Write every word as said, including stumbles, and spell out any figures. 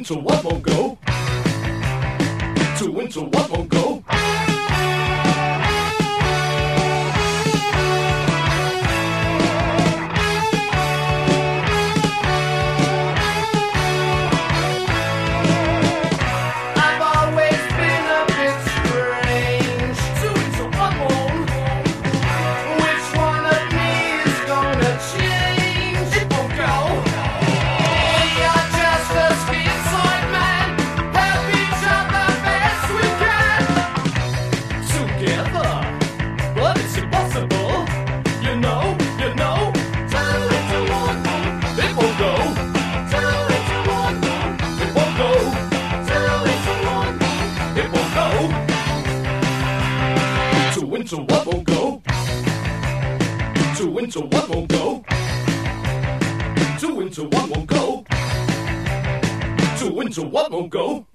into what won't go. Two into what won't go. Into what won't go. Two into what won't go. Two into what won't go. Two into what won't go.